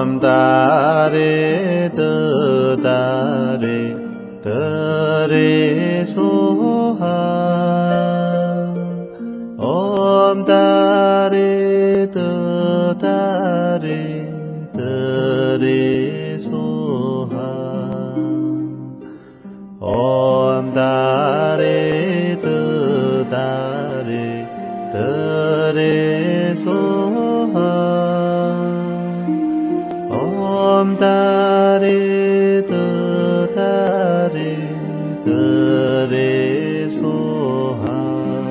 Om ta re ta re so ha. Om ta re ta re so ha. Om ta re ta re so ha. Om ta re ta re so ha.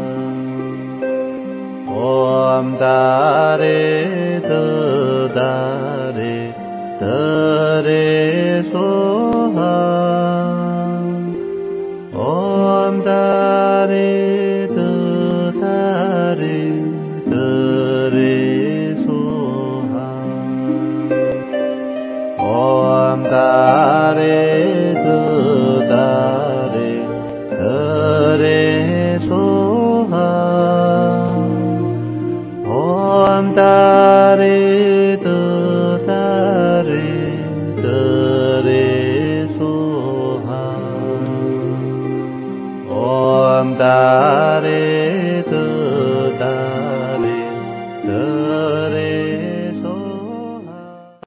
Om ta re ta re so ha. Om ta re ta re so ha. Om ta re ta re so ha. Om ta re ta re so ha. Om ta re